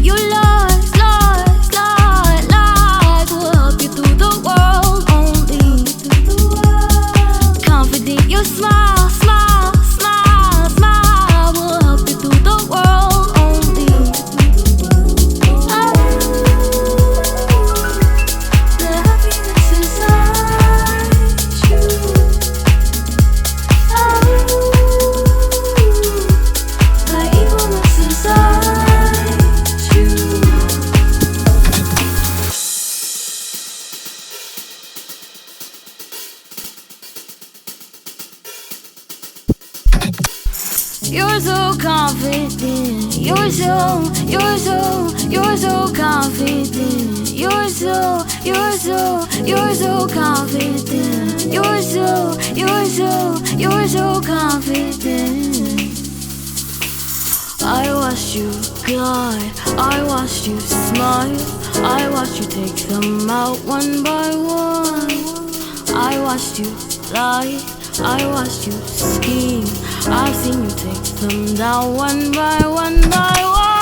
your lies, lies, lies, lies will help you through the world only. Confident, your smile, smile, smile, smile will help you through the world only. The happiness inside you. The evilness inside you. You're so confident. You're so confident. You're so confident. You're so confident. I watched you glide, I watched you smile, I watched you take them out one by one. I watched you lie, I watched you scheme, I've seen you take them down one by one by one.